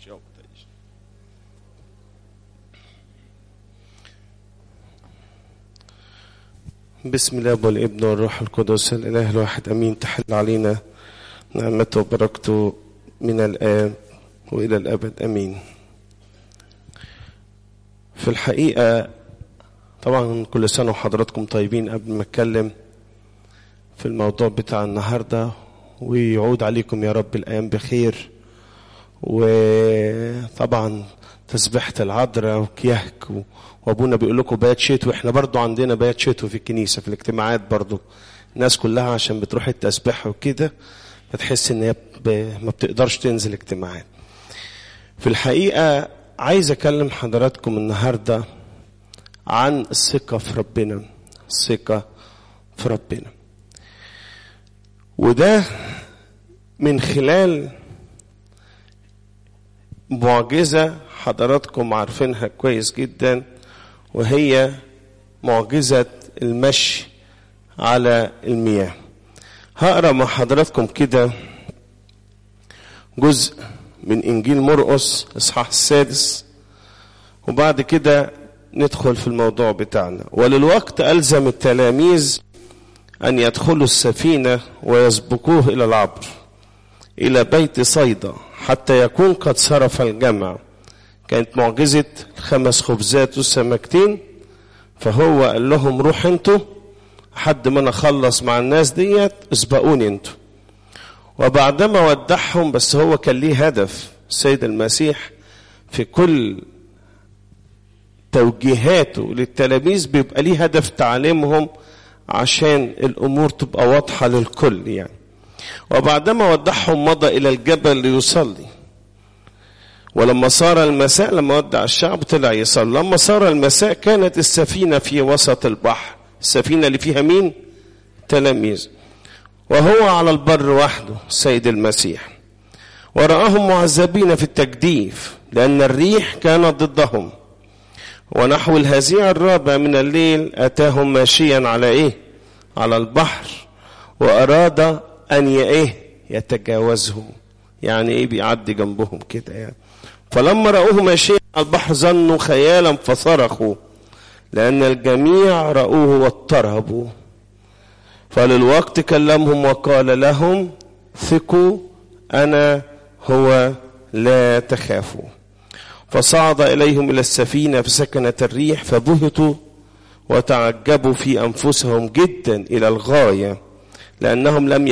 بسم الله والابن والروح القدس الاله الواحد امين. تحل علينا نعمته وبركته من الان والى الابد امين. في الحقيقه طبعا كل سنه وحضراتكم طيبين. قبل ما اتكلم في الموضوع بتاع النهارده ويعود عليكم يا رب الايام بخير، وطبعا تسبيحة العذراء وكيهك وابونا بيقول لكم بيات شتوي. احنا برضو عندنا بيات شتوي في الكنيسه في الاجتماعات، برضو الناس كلها عشان بتروح التسبيح وكده بتحس ان هي ما بتقدرش تنزل اجتماعات. في الحقيقه عايز اكلم حضراتكم النهارده عن الثقه في ربنا، الثقه في ربنا، وده من خلال معجزة حضراتكم عارفينها كويس جدا، وهي معجزة المشي على المياه. هقرأ مع حضراتكم كده جزء من إنجيل مرقس إصحاح 6، وبعد كده ندخل في الموضوع بتاعنا. وللوقت ألزم التلاميذ أن يدخلوا السفينة ويسبقوه إلى العبر إلى بيت صيدا حتى يكون قد صرف الجمع. كانت معجزة 5 خبزات والسمكتين، فهو قال لهم روح انتوا حد ما انا اخلص مع الناس ديت، اسبقوني انتوا. وبعدما ودعهم، بس هو كان ليه هدف. السيد المسيح في كل توجيهاته للتلاميذ بيبقى ليه هدف تعليمهم عشان الامور تبقى واضحة للكل يعني. وبعدما ودعهم مضى إلى الجبل ليصلي. ولما صار المساء، لما ودع الشعب طلع يصلي. لما صار المساء كانت السفينة في وسط البحر. السفينة اللي فيها مين؟ تلاميذ. وهو على البر وحده السيد المسيح، ورآهم معذبين في التجديف لأن الريح كانت ضدهم. ونحو الهزيع الرابع من الليل أتاهم ماشيا على إيه؟ على البحر، وأراد أن يتجاوزه، يعني إيه؟ بيعدي جنبهم كده يعني. فلما رأوه ماشيا على البحر ظنوا خيالا فصرخوا، لأن الجميع رأوه واضطربوا. فللوقت كلمهم وقال لهم ثقوا أنا هو لا تخافوا. فصعد إليهم إلى السفينة فسكنت الريح، فبهتوا وتعجبوا في أنفسهم جدا إلى الغاية، لأنهم لم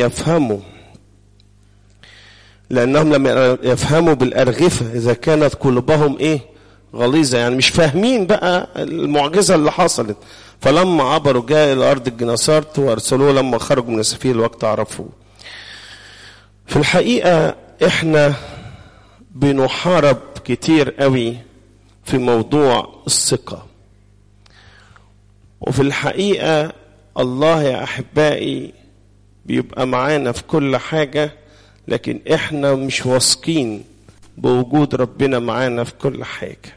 يفهموا بالأرغفة إذا كانت قلوبهم غليظة، يعني مش فاهمين بقى المعجزة اللي حصلت. فلما عبروا جاء إلى أرض الجنسارت وأرسلوه. لما خرجوا من السفينة الوقت عرفوه. في الحقيقة إحنا بنحارب كتير قوي في موضوع الثقة، وفي الحقيقة الله يا أحبائي بيبقى معانا في كل حاجة، لكن احنا مش واثقين بوجود ربنا معانا في كل حاجة.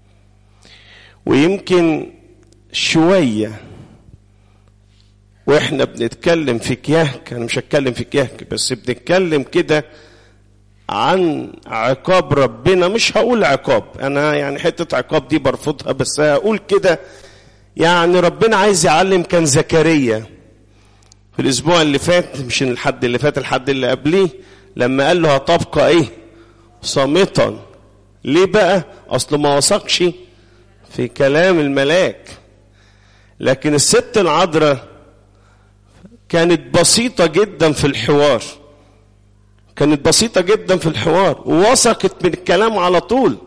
ويمكن شوية واحنا بنتكلم في كيهك، انا مش هتكلم في كيهك بس بنتكلم كده عن عقاب ربنا. مش هقول عقاب، انا يعني حتة عقاب دي برفضها، بس هقول كده يعني ربنا عايز يعلم. كان زكريا في الاسبوع اللي فات، مش الحد اللي فات، الحد اللي قبليه، لما قال له هتبقى صامتا. ليه بقى؟ اصله ما وثقش في كلام الملاك. لكن الست العذراء كانت بسيطة جدا في الحوار، كانت بسيطة جدا في الحوار، ووثقت من الكلام على طول.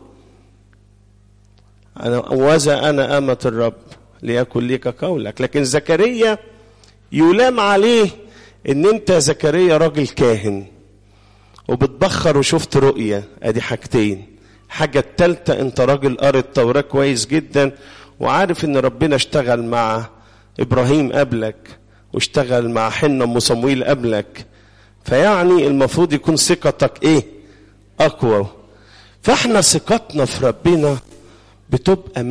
أنا أمة الرب ليكن ليك قولك. لكن زكريا يلام عليه ان انت زكريا راجل كاهن وبتبخر وشفت رؤية، ادي حاجتين. حاجة التالتة انت راجل قارئ التوراة كويس جدا، وعارف ان ربنا اشتغل مع ابراهيم قبلك واشتغل مع حنة ام صمويل قبلك، فيعني المفروض يكون ثقتك اقوى. فاحنا ثقتنا في ربنا بتبقى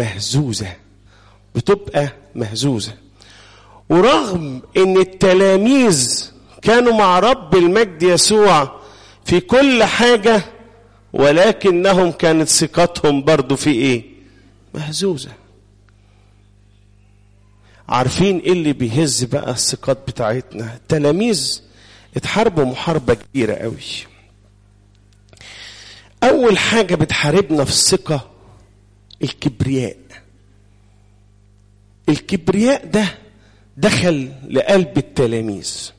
مهزوزة. ورغم ان التلاميذ كانوا مع رب المجد يسوع في كل حاجة، ولكنهم كانت ثقتهم برضو في ايه؟ مهزوزة. عارفين ايه اللي بيهز بقى الثقات بتاعتنا؟ التلاميذ اتحاربوا محاربة كبيرة قوي. اول حاجة بتحاربنا في الثقة الكبرياء. الكبرياء ده دخل لقلب التلاميذ،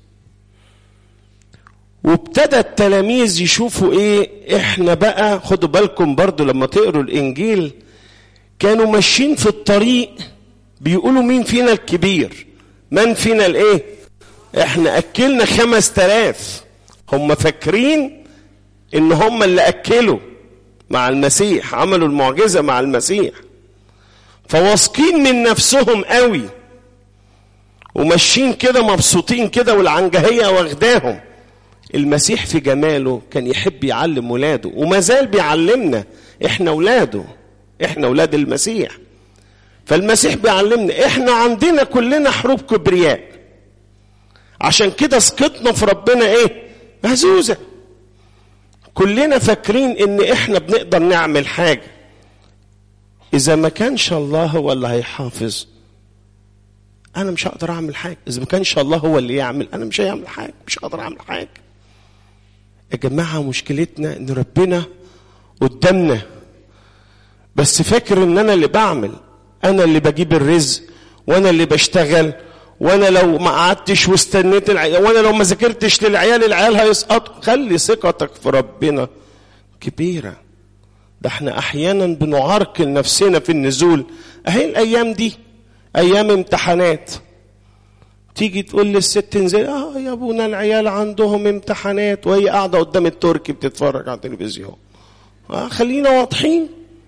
وابتدى التلاميذ يشوفوا ايه؟ احنا بقى خدوا بالكم برضو لما تقروا الانجيل كانوا ماشيين في الطريق بيقولوا مين فينا الكبير؟ من فينا الايه؟ احنا اكلنا 5000. هم فاكرين ان هم اللي اكلوا مع المسيح، عملوا المعجزة مع المسيح، فواثقين من نفسهم قوي وماشيين كده مبسوطين كده والعنجهية واخداهم. المسيح في جماله كان يحب يعلم ولاده، وما زال بيعلمنا. احنا ولاده، احنا ولاد المسيح. فالمسيح بيعلمنا احنا عندنا كلنا حروب كبرياء، عشان كده ثقتنا في ربنا ايه؟ مهزوزة. كلنا فاكرين ان احنا بنقدر نعمل حاجة. اذا ما كانش الله هو اللي هيحافظ انا مش هقدر اعمل حاجة. اذا ما كانش الله هو اللي يعمل انا مش هيعمل حاجة، مش هقدر اعمل حاجة. يا جماعة مشكلتنا ان ربنا قدامنا بس فاكر ان انا اللي بعمل، انا اللي بجيب الرزق، وانا اللي بشتغل، وانا لو ما قعدتش واستنيت وانا لو ما ذاكرتش العيال هيسقطوا. خلي ثقتك في ربنا كبيرة. ده احنا احيانا بنعرقل نفسنا في النزول. اهي الايام دي ايام امتحانات، تيجي تقول للست انزل، يا ابونا العيال عندهم امتحانات، وهي قاعدة قدام التركي بتتفرج على التلفزيون. خلينا واضحين،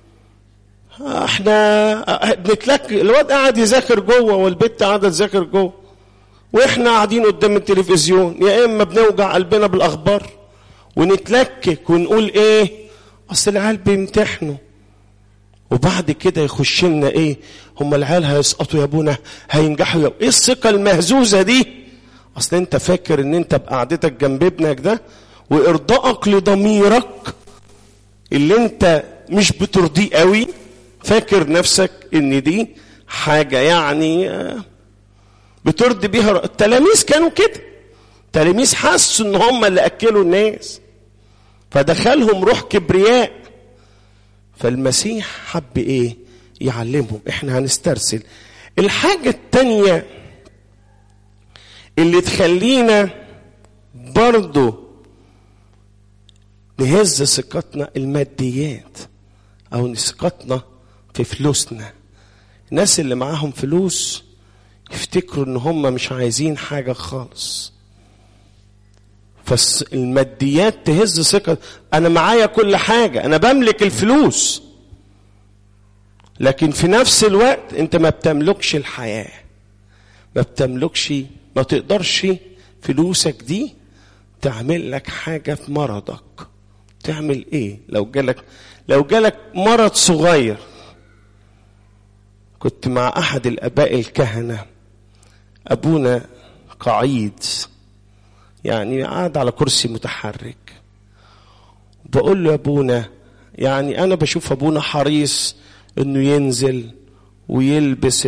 احنا بنتلك. الواد قاعد يذاكر جوه والبنت قاعده تذاكر جوه، واحنا قاعدين قدام التلفزيون. يا اما بنوجع قلبنا بالاخبار ونتلكك ونقول ايه؟ اصل العيال بيمتحنوا، وبعد كده يخش لنا ايه؟ هم العيال هيسقطوا يا ابونا، هينجحوا ايه الثقه المهزوزه دي؟ اصل انت فاكر ان انت بقعدتك جنب ابنك ده وارضائك لضميرك اللي انت مش بترضيه قوي، فاكر نفسك ان دي حاجة يعني بترضي بيها. التلاميذ كانوا كده، التلاميذ حسوا ان هم اللي اكلوا الناس، فدخلهم روح كبرياء. فالمسيح حب ايه؟ يعلمهم. احنا هنسترسل. الحاجة التانية اللي تخلينا برضو نهز ثقتنا الماديات، او ثقتنا في فلوسنا. الناس اللي معاهم فلوس يفتكروا ان هم مش عايزين حاجة خالص، فالماديات تهز ثقة. انا معايا كل حاجة، انا بملك الفلوس، لكن في نفس الوقت انت ما بتملكش الحياة، ما بتملكش، ما تقدرش فلوسك دي تعمل لك حاجة في مرضك. تعمل ايه لو جالك مرض صغير؟ كنت مع احد الاباء الكهنة، ابونا قعيد يعني قاعد على كرسي متحرك، بقول له يا ابونا، يعني انا بشوف ابونا حريص انه ينزل ويلبس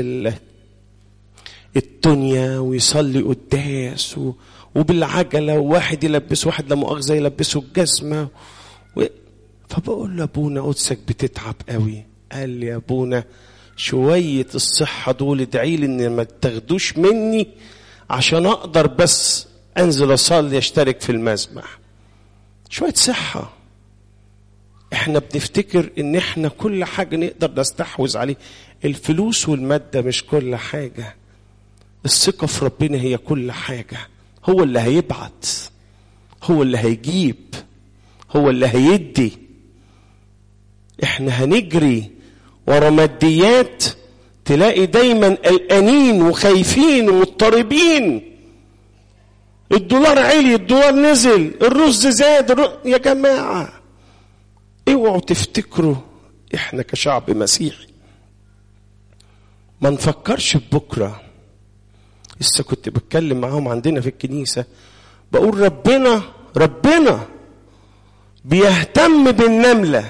التونيا ويصلي قداس وبالعجلة، وواحد يلبس واحد لا مؤاخذة يلبسه الجزمة فبقول له ابونا قدسك بتتعب قوي. قال لي يا ابونا شوية الصحة دول ادعي لي ان ما تاخدوش مني عشان اقدر بس انزل اصلي اشترك في المسبح. شوية صحة. احنا بنفتكر ان احنا كل حاجة نقدر نستحوذ عليه. الفلوس والمادة مش كل حاجة. الثقة في ربنا هي كل حاجة. هو اللي هيبعت، هو اللي هيجيب، هو اللي هيدي. احنا هنجري ورا ماديات تلاقي دايما قلقانين وخايفين ومضطربين. الدولار علي، الدولار نزل، الرز زاد، يا جماعة اوعوا تفتكروا احنا كشعب مسيحي ما نفكرش ببكرة. لسه كنت بتكلم معاهم عندنا في الكنيسة، بقول ربنا بيهتم بالنملة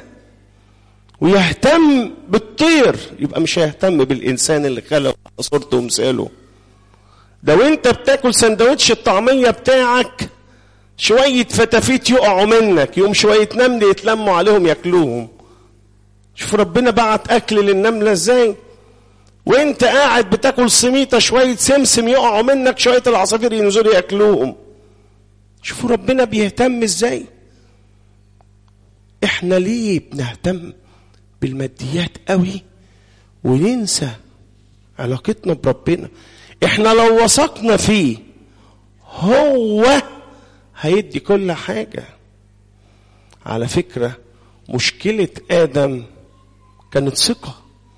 ويهتم بالطير، يبقى مش هيهتم بالإنسان اللي خلقه صورته ومثاله. ده وانت بتاكل سندوتش الطعمية بتاعك شوية فتافيت يقعوا منك، يوم شوية نمل يتلموا عليهم ياكلوهم. شوف ربنا بعت أكل للنملة ازاي. وانت قاعد بتاكل سميطة شوية سمسم يقعوا منك، شوية العصافير ينزلوا ياكلوهم. شوفوا ربنا بيهتم ازاي. احنا ليه بنهتم بالماديات قوي وننسى علاقتنا بربنا؟ احنا لو وثقنا فيه هو هيدي كل حاجة. على فكرة مشكلة آدم كانت ثقة.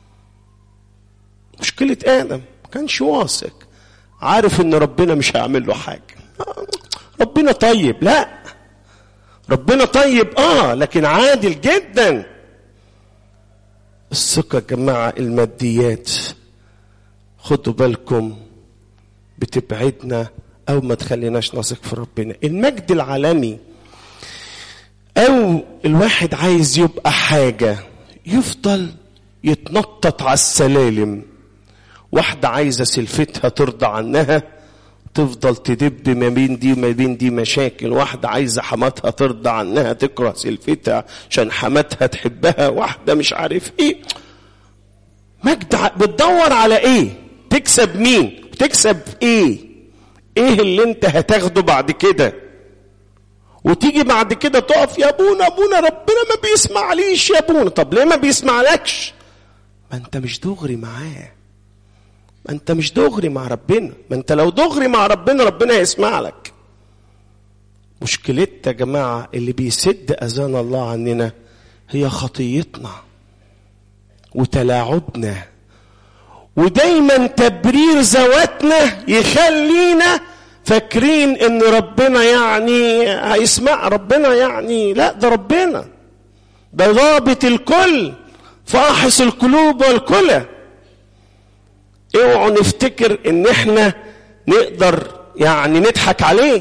مشكلة آدم كانش واثق، عارف ان ربنا مش هيعمل له حاجة. ربنا طيب، لا ربنا طيب لكن عادل جدا. الثقة يا جماعة الماديات خدوا بالكم بتبعدنا او ما تخليناش نثق في ربنا. المجد العالمي او الواحد عايز يبقى حاجة يفضل يتنطط على السلالم. واحدة عايزة سلفتها ترضى عنها تفضل تدب ما بين دي وما بين دي مشاكل. واحدة عايزة حماتها ترضى عنها تكره سلفتها عشان حماتها تحبها. واحدة مش عارف ايه. مجد بتدور على ايه؟ تكسب مين؟ تكسب ايه؟ ايه اللي انت هتاخده بعد كده؟ وتيجي بعد كده تقف يا ابونا ربنا ما بيسمعليش يا ابونا. طب ليه ما بيسمعلكش؟ ما انت مش دغري معاه. ما انت مش دغري مع ربنا. ما انت لو دغري مع ربنا ربنا يسمع لك. مشكلتنا يا جماعة اللي بيسد اذان الله عننا هي خطيتنا وتلاعبنا، ودايما تبرير ذواتنا يخلينا فاكرين ان ربنا يعني هيسمع. ربنا يعني لا، ده ربنا ده ضابط الكل فاحص القلوب والكلى. اوعوا نفتكر ان احنا نقدر يعني نضحك عليه.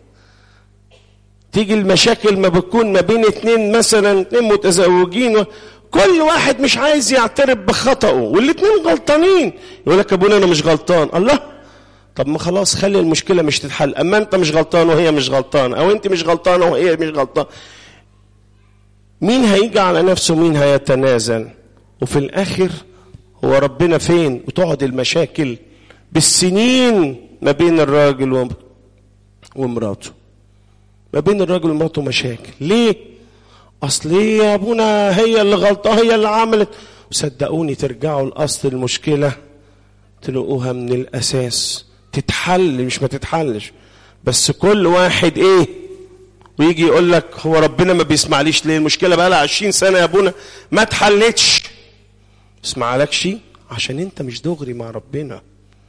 تيجي المشاكل ما بتكون ما بين اتنين مثلا، اتنين متزوجين كل واحد مش عايز يعترف بخطأه والاتنين غلطانين، يقول لك ابونا انا مش غلطان. الله، طب ما خلاص خلي المشكلة مش تتحل. اما انت مش غلطان وهي مش غلطان، او انت مش غلطانة وهي مش غلطان، مين هيجي على نفسه؟ مين هيتنازل؟ وفي الاخر هو ربنا فين؟ وتقعد المشاكل بالسنين ما بين الراجل ومراته. ما بين الراجل ومراته مشاكل. ليه؟ اصل يا ابونا هي اللي غلطة، هي اللي عملت. وصدقوني ترجعوا لاصل المشكلة تلاقوها من الاساس تتحل، مش ما تتحلش. بس كل واحد ايه ويجي يقول لك هو ربنا ما بيسمعليش ليه؟ المشكلة بقى لها 20 سنة يا ابونا ما اتحلتش. اسمعلكش عشان انت مش دغري مع ربنا.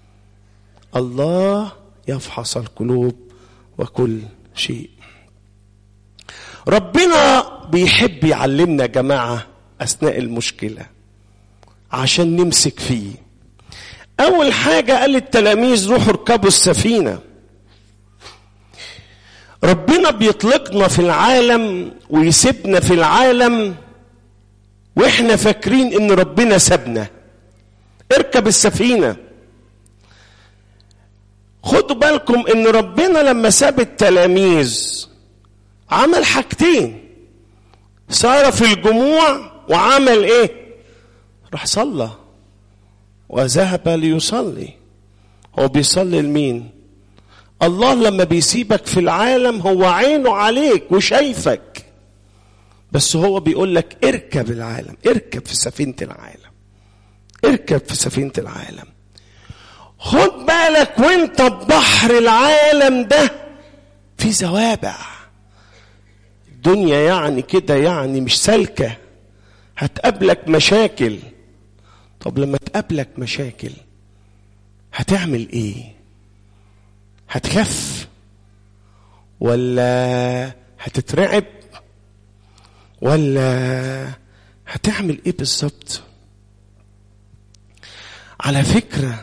الله يفحص القلوب وكل شيء. ربنا بيحب يعلمنا يا جماعة أثناء المشكلة عشان نمسك فيه. أول حاجة قال للتلاميذ روحوا اركبوا السفينة. ربنا بيطلقنا في العالم ويسيبنا في العالم واحنا فاكرين ان ربنا سابنا. اركب السفينة. خدوا بالكم ان ربنا لما ساب التلاميذ عمل حاجتين. صار في الجموع وعمل ايه؟ راح صلى وذهب ليصلي. هو بيصلي لمين؟ الله لما بيسيبك في العالم هو عينه عليك وشايفك، بس هو بيقول لك اركب العالم، اركب في سفينة العالم، اركب في سفينة العالم. خد بالك وانت ببحر العالم ده في زوابع. الدنيا يعني كده يعني مش سالكة، هتقابلك مشاكل. طب لما تقابلك مشاكل هتعمل ايه؟ هتخف ولا هتترعب ولا هتعمل ايه بالظبط؟ على فكرة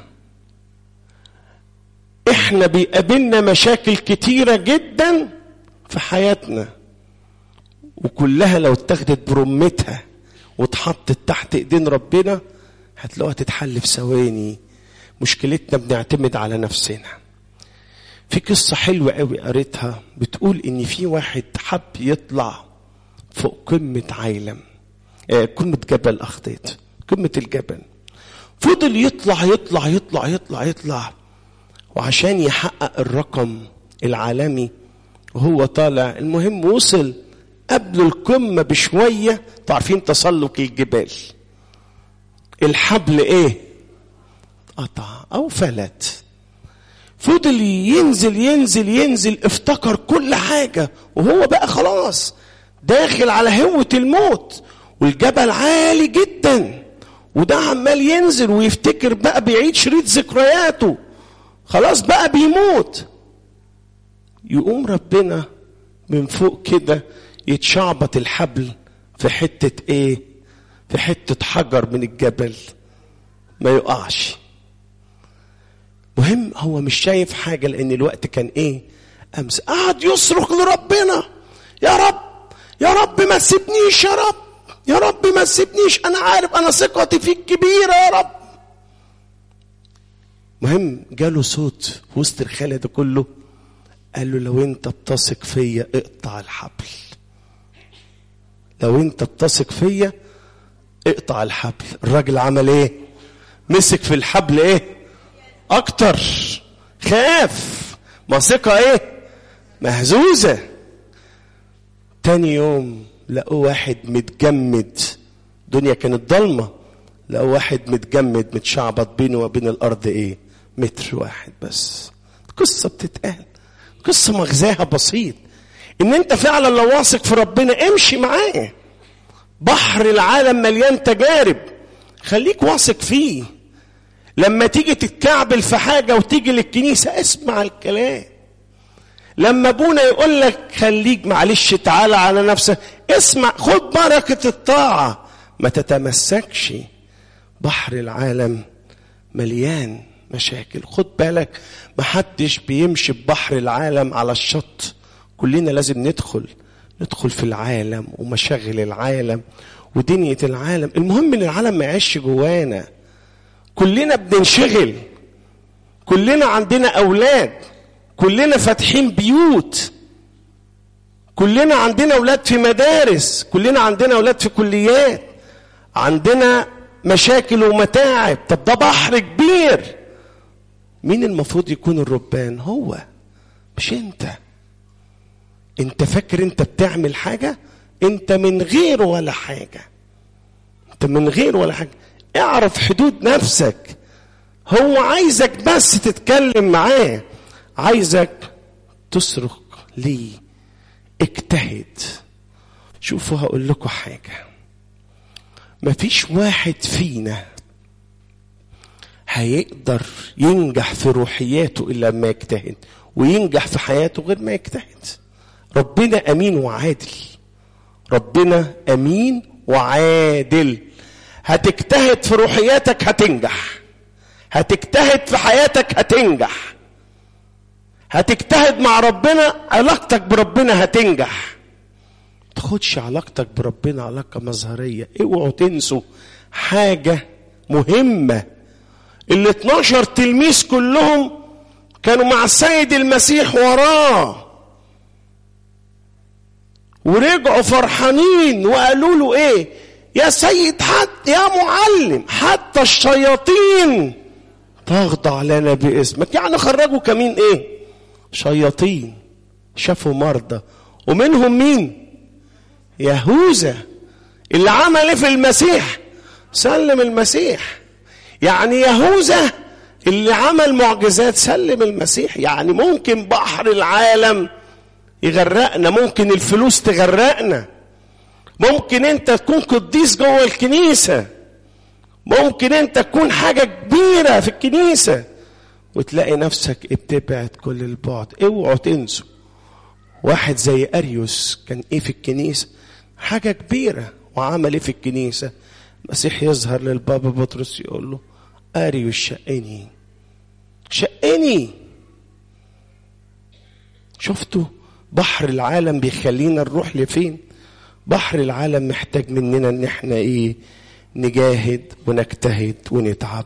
احنا بيقابلنا مشاكل كتيرة جدا في حياتنا وكلها لو اتخذت برمتها واتحطت تحت ايدين ربنا هتلاقوها تتحل في ثواني. مشكلتنا بنعتمد على نفسنا. في قصة حلوة قوي قريتها بتقول ان في واحد حب يطلع فوق قمة عالم، قمة جبل أخطيت، قمة الجبل. فضل يطلع يطلع يطلع يطلع يطلع، وعشان يحقق الرقم العالمي وهو طالع، المهم وصل قبل القمة بشوية. تعرفين تسلق الجبال الحبل ايه؟ قطع او فلت. فضل ينزل ينزل ينزل، افتكر كل حاجة وهو بقى خلاص داخل على هوة الموت، والجبل عالي جدا، وده عمال ينزل ويفتكر بقى بيعيد شريط ذكرياته، خلاص بقى بيموت. يقوم ربنا من فوق كده يتشعبط الحبل في حتة ايه؟ في حتة حجر من الجبل ما يقعش. مهم هو مش شايف حاجة لان الوقت كان ايه؟ امس. قعد يصرخ لربنا، يا رب يا رب ما تسيبنيش، يا رب يا رب ما تسيبنيش، انا عارف انا ثقتي فيك كبيرة يا رب. مهم جاله صوت في وسط الخلا ده كله قال له لو انت بتثق فيا اقطع الحبل، لو انت بتثق فيا اقطع الحبل. الراجل عمل ايه؟ مسك في الحبل ايه؟ اكتر. خاف، ما ثقة ايه؟ مهزوزة. تاني يوم لقوا واحد متجمد، الدنيا كانت ضلمة، لقوا واحد متجمد متشعبط بينه وبين الارض ايه؟ متر واحد بس. قصة بتتقال، قصة مغزاها بسيط، ان انت فعلا لو واثق في ربنا امشي معاه. بحر العالم مليان تجارب، خليك واثق فيه. لما تيجي تتكعبل في حاجة وتيجي للكنيسة اسمع الكلام. لما ابونا يقول لك خليك معلش تعالى على نفسك، اسمع، خد بركة الطاعة، ما تتمسكش. بحر العالم مليان مشاكل، خد بالك محدش بيمشي ببحر العالم على الشط، كلنا لازم ندخل في العالم ومشاغل العالم ودنيا العالم. المهم ان العالم ما يعيش جوانا، كلنا بننشغل، كلنا عندنا اولاد، كلنا فاتحين بيوت، كلنا عندنا اولاد في مدارس، كلنا عندنا اولاد في كليات، عندنا مشاكل ومتاعب. طب ده بحر كبير، مين المفروض يكون الربان؟ هو مش انت. انت فاكر انت بتعمل حاجة؟ انت من غير ولا حاجة، انت من غير ولا حاجة. اعرف حدود نفسك. هو عايزك بس تتكلم معاه، عايزك تصرخ ليه، اجتهد. شوفوا هقول لكم حاجة، مفيش واحد فينا هيقدر ينجح في روحياته إلا ما يجتهد، وينجح في حياته غير ما يجتهد. ربنا أمين وعادل، ربنا أمين وعادل. هتجتهد في روحياتك هتنجح، هتجتهد في حياتك هتنجح، هتجتهد مع ربنا، علاقتك بربنا هتنجح. تاخدش علاقتك بربنا علاقة مظهرية. اوعوا تنسوا حاجة مهمة، ال 12 تلميذ كلهم كانوا مع السيد المسيح وراه، ورجعوا فرحانين وقالوا له ايه؟ يا سيد، حتى يا معلم، حتى الشياطين تخضع لنا باسمك. يعني خرجوا كمين ايه؟ شياطين. شافوا مرضى، ومنهم مين؟ يهوذا اللي عمل ايه في المسيح؟ سلم المسيح. يعني يهوذا اللي عمل معجزات سلم المسيح. يعني ممكن بحر العالم يغرقنا، ممكن الفلوس تغرقنا، ممكن انت تكون قديس جوه الكنيسة، ممكن انت تكون حاجة كبيرة في الكنيسة وتلاقي نفسك بتبعد كل البعد. اوعوا تنسوا واحد زي أريوس كان ايه في الكنيسة؟ حاجة كبيرة. وعمل ايه في الكنيسة؟ المسيح يظهر للبابا بطرس يقول له أريوس شقني شقني. شفتوا بحر العالم بيخلينا نروح لفين؟ بحر العالم محتاج مننا ان احنا ايه؟ نجاهد ونجتهد ونتعب.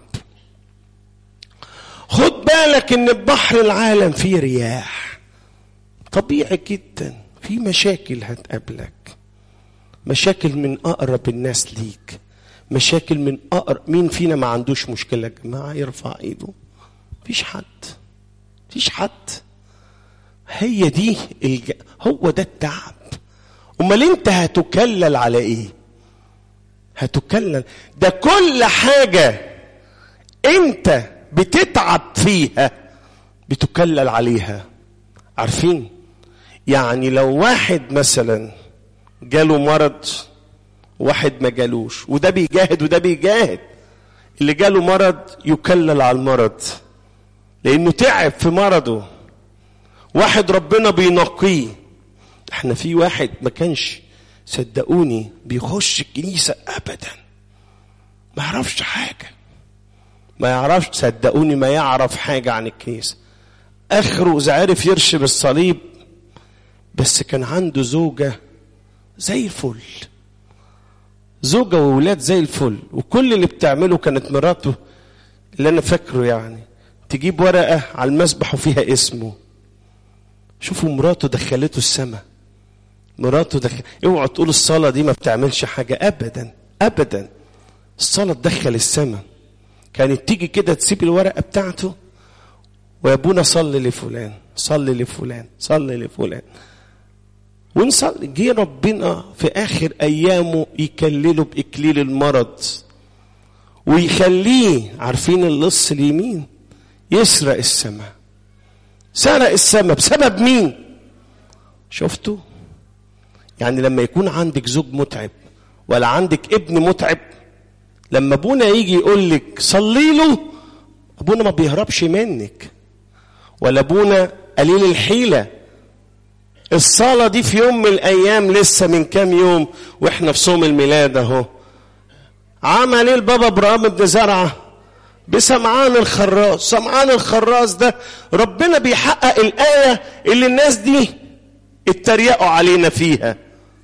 خد بالك ان بحر العالم فيه رياح، طبيعي جدا، في مشاكل هتقابلك، مشاكل من اقرب الناس ليك، مشاكل من اقرب. مين فينا ما عندوش مشكلة يا جماعة؟ يرفع ايده. مفيش حد. هي دي هو ده التعب. امال انت هتكلل على ايه؟ هتكلل ده كل حاجة انت بتتعب فيها بتكلل عليها. عارفين يعني لو واحد مثلا جاله مرض واحد ما جالوش، وده بيجاهد وده بيجاهد، اللي جاله مرض يكلل على المرض لانه تعب في مرضه. واحد ربنا بينقيه. احنا في واحد ما كانش صدقوني بيخش الكنيسة ابدا، ما يعرفش حاجة، ما يعرفش، صدقوني ما يعرف حاجة عن الكنيسة. اخره اذا عرف يرشم الصليب، بس كان عنده زوجة زي الفل، زوجة وولاد زي الفل، وكل اللي بتعمله كانت مراته اللي انا فاكره يعني تجيب ورقة على المسبح وفيها اسمه. شوفوا مراته دخلته السماء، اوعوا تقول الصلاة دي ما بتعملش حاجة، ابدا الصلاة تدخل السماء. كانت تيجي كده تسيب الورقة بتاعته، ويا ابونا صلي لفلان، صلي لفلان، صلي لفلان، ونصلي. جه ربنا في اخر ايامه يكلله باكليل المرض ويخليه، عارفين اللص اليمين، يسرق السماء. سرق السماء بسبب مين؟ شفتوا؟ يعني لما يكون عندك زوج متعب ولا عندك ابن متعب، لما ابونا يجي يقول لك صلي له، ابونا ما بيهربش منك، ولا ابونا قليل الحيلة. الصلاة دي في يوم من الايام، لسه من كام يوم واحنا في صوم الميلاد اهو، عمل ايه البابا ابراهيم بن زرعة بسمعان الخراز؟ سمعان الخراز ده ربنا بيحقق الآية اللي الناس دي اتريقوا علينا فيها.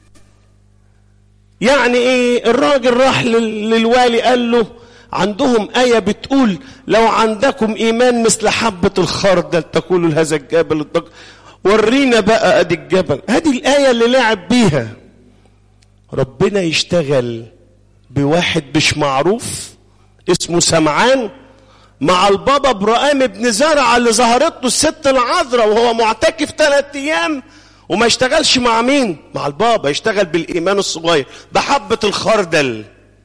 يعني ايه؟ الراجل راح للوالي قال له عندهم آية بتقول لو عندكم إيمان مثل حبة الخردل تقولوا لهذا الجبل ورينا بقى ادي الجبل. هذه الآية اللي لعب بيها. ربنا يشتغل بواحد مش معروف اسمه سمعان مع البابا ابراهيم بن زرعة اللي ظهرت له الست العذراء وهو معتكف 3 ايام، وما يشتغلش مع مين؟ مع البابا، يشتغل بالايمان الصغير بحبة الخردل،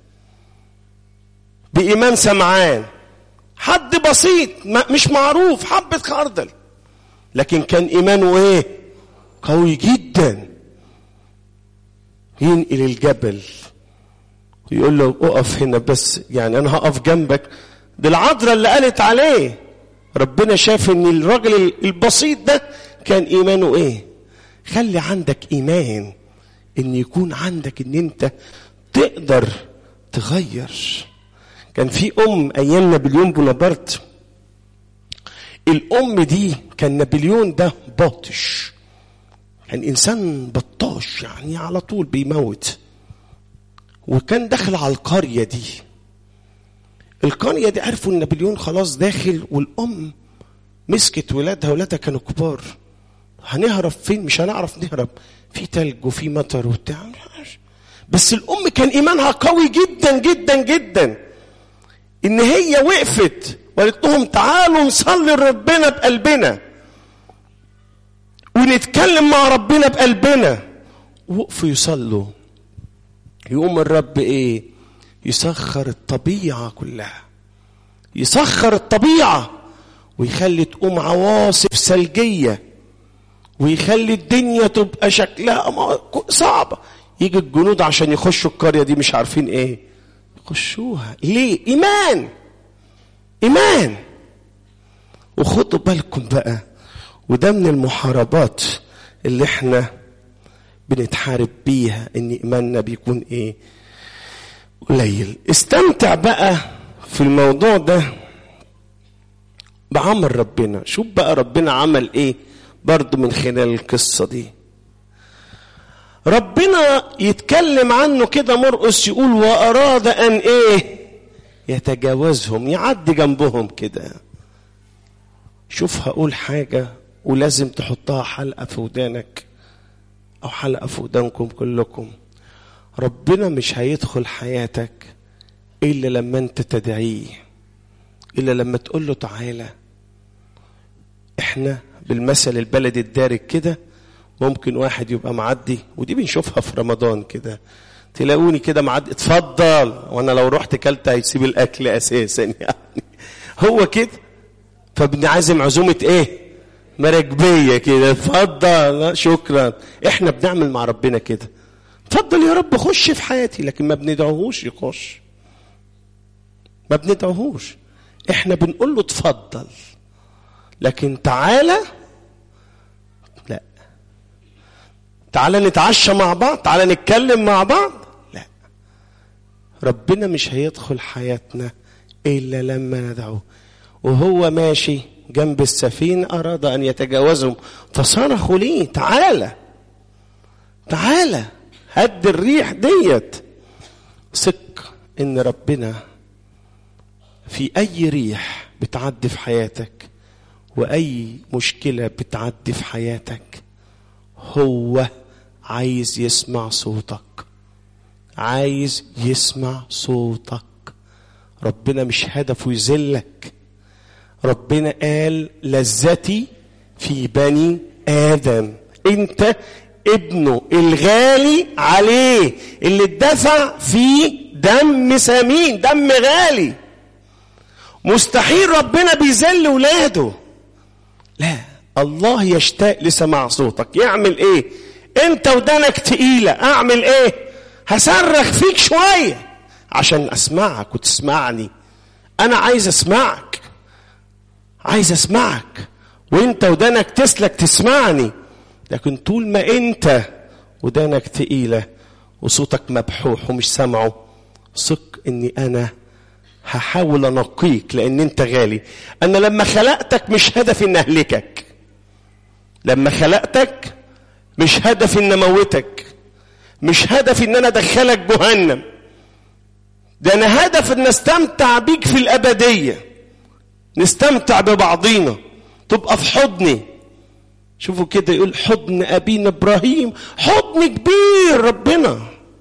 بايمان سمعان. حد بسيط مش معروف، حبة خردل، لكن كان ايمانه ايه؟ قوي جدا. ينقل الجبل يقول له اقف هنا بس، يعني انا هقف جنبك. دي العذراء اللي قالت عليه. ربنا شاف ان الراجل البسيط ده كان ايمانه ايه. خلي عندك ايمان، ان يكون عندك ان انت تقدر تغير. كان في ايام نابليون بونابرت، الام دي كان نابليون ده باطش، كان انسان بطاش يعني على طول بيموت، وكان داخل على القرية دي. القرية دي عرفوا ان نابليون خلاص داخل، والام مسكت ولادها كانوا كبار. هنهرب فين؟ مش هنعرف نهرب، في تلج وفي مطر وبتاع. بس الام كان ايمانها قوي جدا جدا جدا، ان هي وقفت وقالت لهم تعالوا نصلي لربنا بقلبنا ونتكلم مع ربنا بقلبنا. وقفوا يصلوا، يقوم الرب ايه؟ يسخر الطبيعة كلها، يسخر الطبيعة ويخلي تقوم عواصف ثلجية، ويخلي الدنيا تبقى شكلها صعبة. يجي الجنود عشان يخشوا القرية دي مش عارفين ايه يخشوها. ليه؟ ايمان. وخدوا بالكم بقى، وده من المحاربات اللي احنا بنتحارب بيها، ان ايماننا بيكون ايه؟ قليل. استمتع بقى في الموضوع ده بعمل ربنا. شوف بقى ربنا عمل ايه برضو من خلال القصة دي. ربنا يتكلم عنه كده مرقس يقول وأراد أن إيه؟ يتجاوزهم، يعدي جنبهم كده. شوف هقول حاجة ولازم تحطها حلقة في ودانك أو حلقة في ودانكم كلكم. ربنا مش هيدخل حياتك إلا لما أنت تدعيه، إلا لما تقول له تعالى. إحنا بالمثل البلدي الدارج كده، ممكن واحد يبقى معدي، ودي بنشوفها في رمضان كده، تلاقوني كده معدي اتفضل، وانا لو رحت كلت هيسيب الاكل اساسا يعني هو كده. فبنعزم عزومه ايه؟ مراكبيه كده، اتفضل شكرا. احنا بنعمل مع ربنا كده، اتفضل يا رب خش في حياتي، لكن ما بندعوهوش يخش، ما بندعوهوش. احنا بنقول له اتفضل، لكن تعالى لا. تعالى نتعشى مع بعض، تعالى نتكلم مع بعض، لا. ربنا مش هيدخل حياتنا إلا لما ندعوه. وهو ماشي جنب السفينة أراد أن يتجاوزهم فصرخوا ليه تعالى تعالى هد الريح ديت. ثق إن ربنا في أي ريح بتعدي في حياتك وأي مشكلة بتعدي في حياتك هو عايز يسمع صوتك، عايز يسمع صوتك. ربنا مش هدفه يذلك. ربنا قال لذتي في بني آدم، انت ابنه الغالي عليه، اللي اتدفع فيه دم ثمين، دم غالي. مستحيل ربنا بيذل ولاده، لا. الله يشتاق لسماع صوتك. يعمل ايه؟ انت ودانك تقيلة، اعمل ايه؟ هصرخ فيك شوية عشان اسمعك وتسمعني. انا عايز اسمعك، عايز اسمعك، وانت ودانك تسلك تسمعني. لكن طول ما انت ودانك تقيلة وصوتك مبحوح ومش سمعه، ثق اني انا هحاول انقيك، لان انت غالي. انا لما خلقتك مش هدفي ان اهلكك، لما خلقتك مش هدفي ان اموتك، مش هدفي ان انا ادخلك جهنم. ده انا هدف ان استمتع بيك في الابدية، نستمتع ببعضينا، تبقى في حضني. شوفوا كده يقول حضن ابينا ابراهيم حضن كبير ربنا.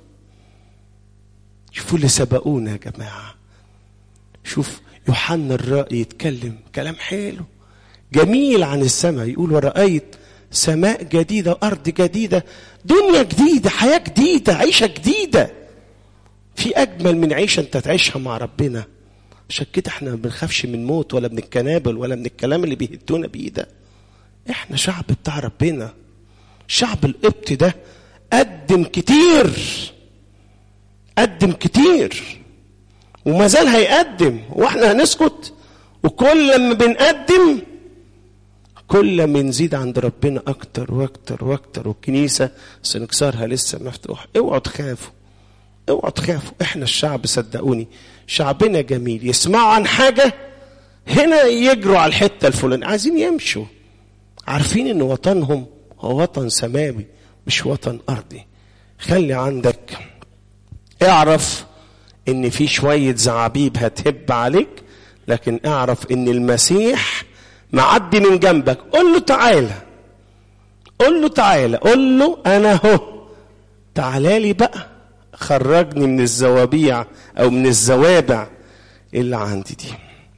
شوفوا اللي سبقونا يا جماعة. شوف يوحنا الرائي يتكلم كلام حلو جميل عن السماء، يقول ورأيت سماء جديدة وأرض جديدة، دنيا جديدة، حياة جديدة، عيشة جديدة. في أجمل من عيشة أنت تعيشها مع ربنا. عشان كده احنا ما بنخافش من موت ولا من الكنابل ولا من الكلام اللي بيهدونا بيه ده. احنا شعب بتاع ربنا. الشعب القبطي ده قدم كتير، قدم كتير وما زال هيقدم، واحنا هنسكت؟ وكل لما بنقدم كل ما نزيد عند ربنا اكتر واكتر واكتر. والكنيسه سنكسرها لسه مفتوح. اوعوا تخافوا، اوعوا تخافوا. احنا الشعب صدقوني شعبنا جميل. يسمعوا عن حاجه هنا يجروا على الحته الفلانيه، عايزين يمشوا، عارفين ان وطنهم هو وطن سماوي مش وطن ارضي. خلي عندك، اعرف ان في شويه زعابيب هتهب عليك، لكن اعرف ان المسيح معدي من جنبك. قل له تعالى، قل له تعالى، قل له انا هو، تعالى لي بقى، خرجني من الزوابيع او من الزوابع اللي عندي دي.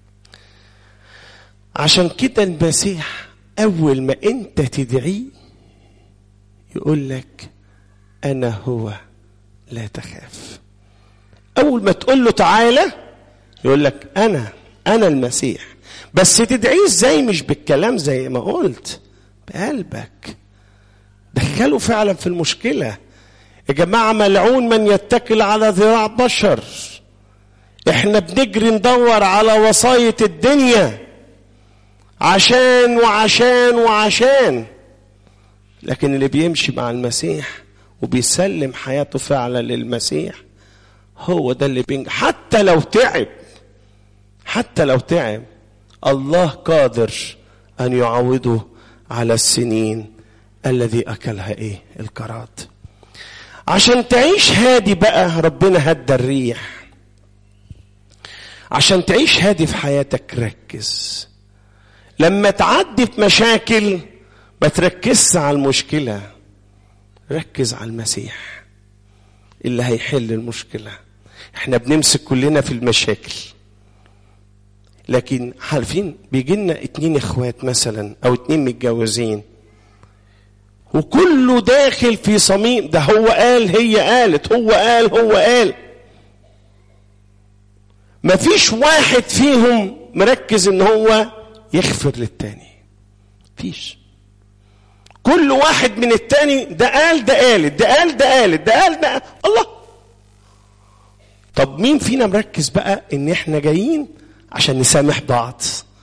عشان كده المسيح اول ما انت تدعيه يقول لك انا هو لا تخاف. اول ما تقول له تعالى يقول لك انا المسيح. بس تدعيه ازاي؟ مش بالكلام زي ما قلت، بقلبك. دخله فعلا في المشكلة. يا جماعة ملعون من يتكل على ذراع بشر. احنا بنجري ندور على وصاية الدنيا عشان وعشان وعشان، لكن اللي بيمشي مع المسيح وبيسلم حياته فعلا للمسيح هو ده اللي بينجح. حتى لو تعب، حتى لو تعب، الله قادر أن يعوضه على السنين الذي أكلها الكراد. عشان تعيش هادي بقى ربنا هدى الريح. عشان تعيش هادي في حياتك ركز. لما تعدي بمشاكل ما تركزش على المشكلة، ركز على المسيح اللي هيحل المشكلة. احنا بنمسك كلنا في المشاكل، لكن عارفين بيجي لنا 2 اخوات مثلا او 2 متجوزين وكله داخل في صميم، ده هو قال هي قالت، هو قال مفيش واحد فيهم مركز ان هو يغفر للتاني. فيش. كل واحد من التاني ده قال ده قالت، ده قال ده قالت، ده قال ده الله. طب مين فينا مركز بقى ان احنا جايين عشان نسامح بعض؟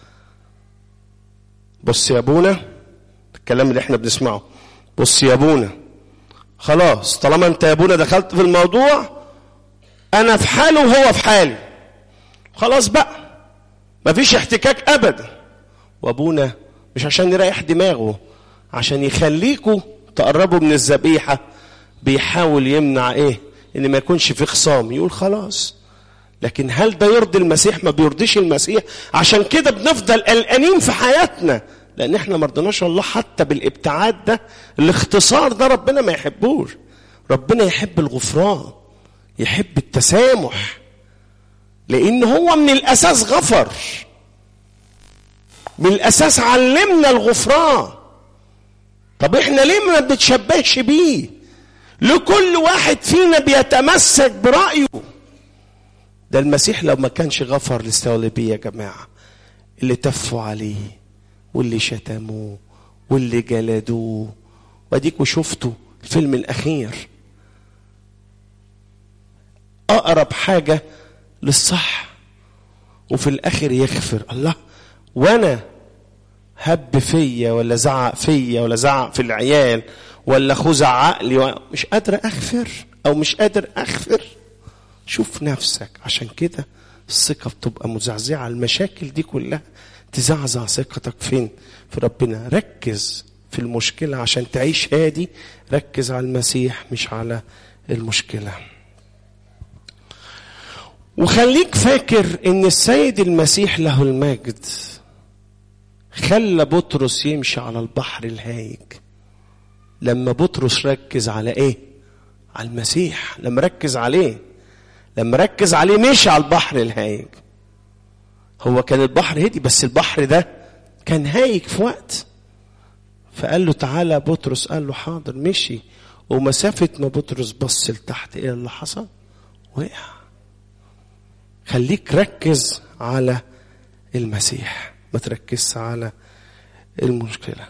بص يا ابونا، الكلام اللي احنا بنسمعه، بص يا ابونا خلاص طالما انت يا ابونا دخلت في الموضوع، انا في حاله وهو في حالي، خلاص بقى مفيش احتكاك ابدا. وابونا مش عشان يريح دماغه، عشان يخليكوا تقربوا من الذبيحه، بيحاول يمنع ايه؟ ان ما يكونش في خصام. يقول خلاص. لكن هل ده يرضي المسيح؟ ما بيرضيش المسيح. عشان كده بنفضل قلقانين في حياتنا، لان احنا ما رضيناش الله حتى بالابتعاد ده. الاختصار ده ربنا ما يحبوش. ربنا يحب الغفران، يحب التسامح، لان هو من الاساس غفر، من الاساس علمنا الغفران. طب احنا ليه ما بنتشبهش بيه؟ لكل واحد فينا بيتمسك برأيه. ده المسيح لو ما كانش غفر للثعلبية يا جماعة، اللي تفوا عليه واللي شتموه واللي جلدوه، واديكوا شفتوا الفيلم الأخير، أقرب حاجة للصح وفي الآخر يغفر. الله، وأنا هب فيا ولا زعق فيا ولا زعق في العيال ولا أخوه زعق لي مش قادر أغفر أو مش قادر أغفر. شوف نفسك. عشان كده الثقة بتبقى مزعزعة. المشاكل دي كلها تزعزع ثقتك فين؟ في ربنا. ركز في المشكلة عشان تعيش هادي. ركز على المسيح مش على المشكلة. وخليك فاكر ان السيد المسيح له المجد خلى بطرس يمشي على البحر الهايج. لما بطرس ركز على ايه؟ على المسيح. لما ركز عليه مشي على البحر الهايج. هو كان البحر هدي، بس البحر ده كان هايج في وقت. فقال له تعالى بطرس، قال له حاضر. مشي، ومسافة ما بطرس بص لتحت ايه اللي حصل؟ وقع. خليك ركز على المسيح، ما تركزش على المشكلة.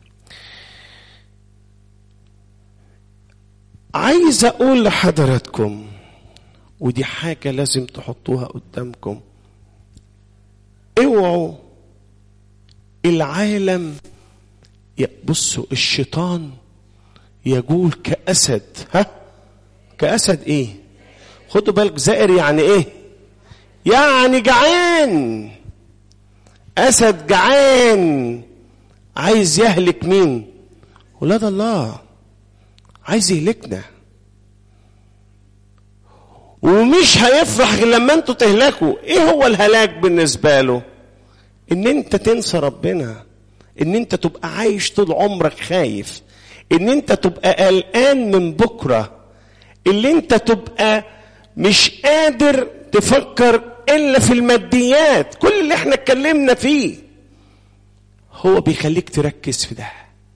عايز اقول لحضراتكم، ودي حاجة لازم تحطوها قدامكم، اوعوا العالم بصوا الشيطان يقول كأسد. كأسد ايه؟ خدوا بالك، زائر يعني ايه؟ يعني جعان. أسد جعان عايز يهلك مين؟ ولاد الله. عايز يهلكنا، ومش هيفرح غير لما انتوا تهلكوا. ايه هو الهلاك بالنسبة له؟ ان انت تنسى ربنا، ان انت تبقى عايش طول عمرك خايف، ان انت تبقى قلقان من بكرة، اللي انت تبقى مش قادر تفكر الا في الماديات. كل اللي احنا اتكلمنا فيه هو بيخليك تركز في ده،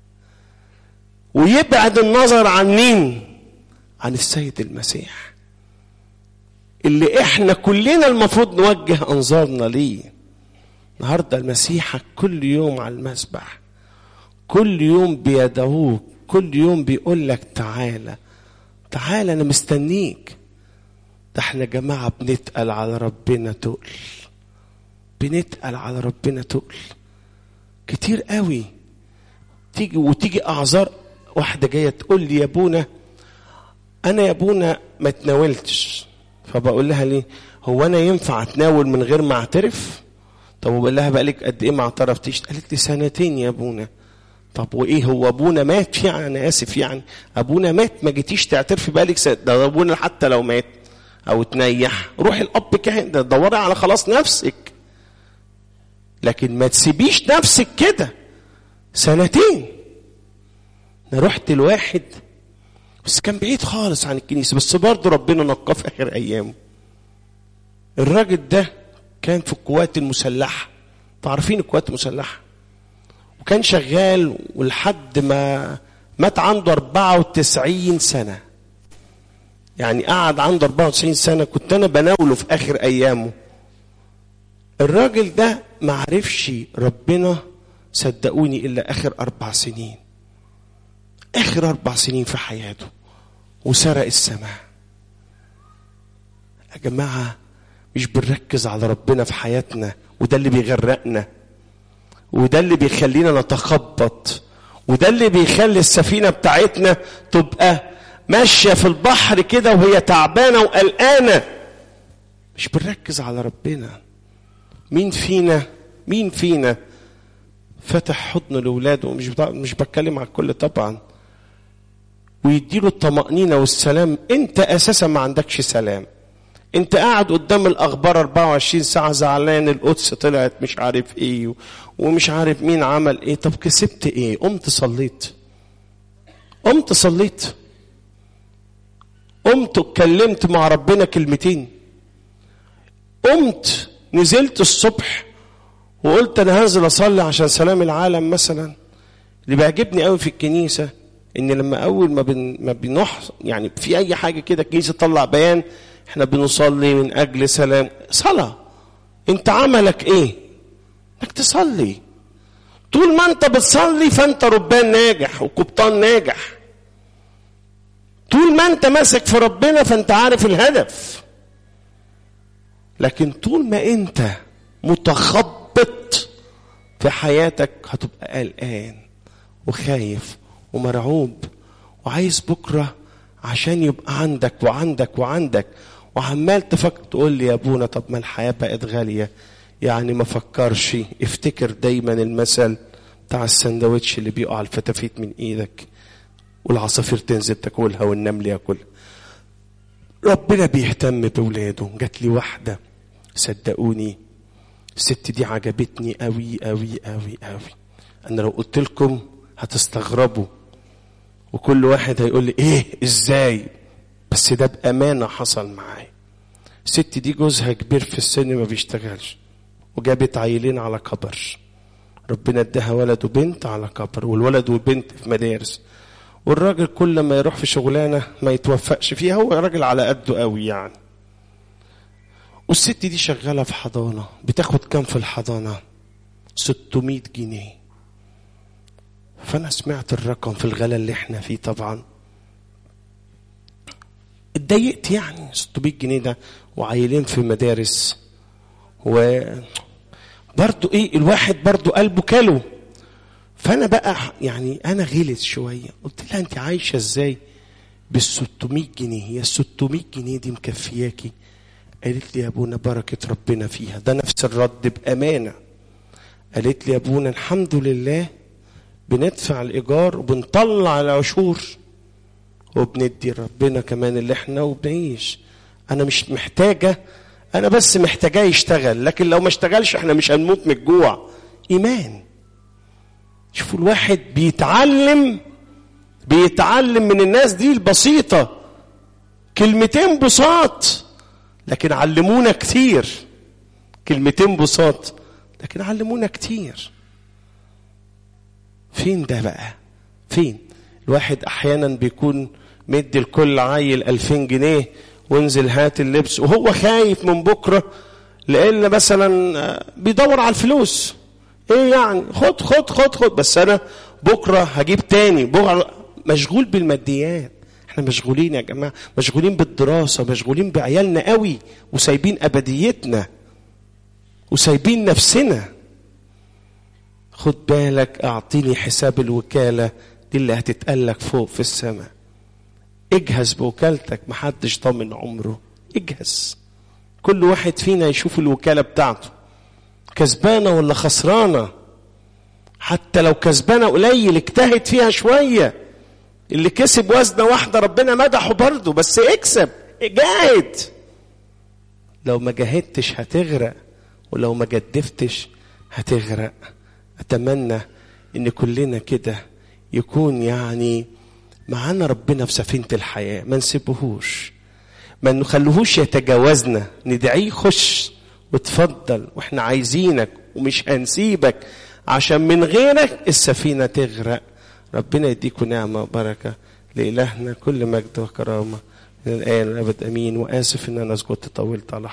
ويبعد النظر عن مين؟ عن السيد المسيح اللي احنا كلنا المفروض نوجه انظارنا ليه. النهارده المسيح كل يوم على المسبح، كل يوم بيدعوك، كل يوم بيقول لك تعالى تعالى انا مستنيك. ده احنا جماعة بنتقل على ربنا تقل، بنتقل على ربنا تقل كتير قوي. تيجي اعذار. واحدة جاية تقول لي يا ابونا انا يا ابونا ما تناولتش. فبقول لها ليه؟ هو انا ينفع اتناول من غير ما اعترف؟ طب وبقول لها بقالك قد ايه ما اعترفتيش؟ قالت لي 2 سنين يا ابونا. طب وايه هو ابونا مات يعني؟ انا اسف يعني ابونا مات ما جيتيش تعترفي بقالك سنة؟ ده ابونا حتى لو مات او تنيح روحي الاب كاهن، ده دوري على خلاص نفسك، لكن ما تسيبيش نفسك كده سنتين. انا رحت لواحد بس كان بعيد خالص عن الكنيسه، بس برضه ربنا نقاه في اخر ايامه. الراجل ده كان في القوات المسلحه، تعرفين القوات المسلحه، وكان شغال ولحد ما مات عنده 94 سنه. يعني قعد عنده 94 سنه، كنت انا بناوله في اخر ايامه. الراجل ده ما عرفش ربنا صدقوني الا اخر 4 سنين، اخر 4 سنين في حياته، وسرق السماء. يا جماعه مش بنركز على ربنا في حياتنا، وده اللي بيغرقنا، وده اللي بيخلينا نتخبط، وده اللي بيخلي السفينه بتاعتنا تبقى ماشيه في البحر كده وهي تعبانه وقلقانه. مش بنركز على ربنا. مين فينا فتح حضنه لاولاده؟ مش بتكلم على الكل طبعا، ويديله الطمأنينة والسلام. انت اساسا ما عندكش سلام، انت قاعد قدام الاخبار 24 ساعة زعلان، القدس طلعت مش عارف ايه ومش عارف مين عمل ايه. طب كسبت ايه؟ قمت صليت، قمت اتكلمت مع ربنا كلمتين، قمت نزلت الصبح وقلت انا هنزل اصلي عشان سلام العالم مثلا. اللي بيعجبني قوي في الكنيسه ان لما اول ما بنحصل يعني في اي حاجه كده الكنيسه تطلع بيان احنا بنصلي من اجل سلام. صلاه، انت عملك ايه؟ انك تصلي. طول ما انت بتصلي فانت ربان ناجح وقبطان ناجح. طول ما انت ماسك في ربنا فانت عارف الهدف. لكن طول ما انت متخبط في حياتك هتبقى قلقان وخايف ومرعوب وعايز بكرة عشان يبقى عندك وعمال تفكر تقول لي يا ابونا طب ما الحياة بقت غالية. يعني ما فكرش. افتكر دايما المثل بتاع السندوتش اللي بيقع الفتافيت من ايدك والعصافير تنزل تاكلها والنمل ياكلها. ربنا بيهتم بولاده. جات لي واحدة صدقوني الست دي عجبتني قوي قوي قوي قوي. انا لو قلت لكم هتستغربوا وكل واحد هيقول لي ايه ازاي، بس ده بامانه حصل معايا. الست دي جوزها كبير في السن ما بيشتغلش، وجابت عيلين على كبر. ربنا اداها ولد وبنت على كبر، والولد والبنت في مدارس. والراجل كل ما يروح في شغلانه ما يتوفقش فيها، هو راجل على قده قوي يعني. والست دي شغاله في حضانه، بتاخد كام في الحضانه؟ 600 جنيه. فانا سمعت الرقم في الغلا اللي احنا فيه طبعا اتضايقت. يعني 600 جنيه ده وعيلين في مدارس، وبرضو ايه الواحد برضو قلبه كله. فانا بقى يعني انا غلت شويه، قلت لها انت عايشه ازاي بال 600 جنيه؟ هي ال 600 جنيه دي مكفياكي؟ قالت لي يا ابونا بركه ربنا فيها. ده نفس الرد بامانه. قالت لي يا ابونا الحمد لله بندفع الايجار وبنطلع العشور وبندي ربنا كمان اللي احنا وبنعيش. انا مش محتاجه، انا بس محتاجاه يشتغل، لكن لو ما اشتغلش احنا مش هنموت من الجوع. ايمان. شوفوا الواحد بيتعلم من الناس دي البسيطه، كلمتين بساط لكن علمونا كتير. كلمتين بساط لكن علمونا كتير. فين ده بقى؟ فين؟ الواحد احيانا بيكون مدي لكل عيل 2000 جنيه وانزل هات اللبس، وهو خايف من بكره لان مثلا بيدور على الفلوس. ايه يعني؟ خد خد خد خد، بس انا بكره هجيب تاني. بكره مشغول بالماديات. احنا مشغولين يا جماعه، مشغولين بالدراسه، مشغولين بعيالنا قوي، وسايبين ابديتنا وسايبين نفسنا. خد بالك، اعطيني حساب الوكاله دي اللي هتتقلك فوق في السماء. اجهز بوكالتك، محدش ضامن عمره. اجهز. كل واحد فينا يشوف الوكاله بتاعته كسبانه ولا خسرانه. حتى لو كسبانة قليل اجتهد فيها شوية. اللي كسب وزنة واحدة ربنا مدحه برضه، بس اكسب، جاهد. لو ما جاهدتش هتغرق، ولو ما جدفتش هتغرق. أتمنى إن كلنا كده يكون يعني معانا ربنا في سفينة الحياة، ما نسيبهوش، ما نخلوهوش يتجاوزنا، ندعيه خش وتفضل واحنا عايزينك ومش هنسيبك، عشان من غيرك السفينة تغرق. ربنا يديكم نعمة وبركة. لإلهنا كل مجد وكرامة من الآن والأبد أمين. وآسف إن أنا كنت طولت على